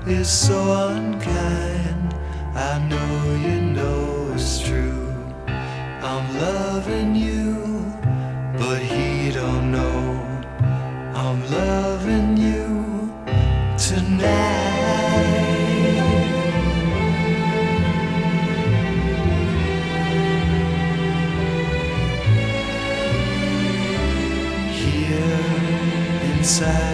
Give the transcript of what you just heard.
is so unkind. I know you know it's true. I'm loving you, but he don't know I'm loving you tonight. Here inside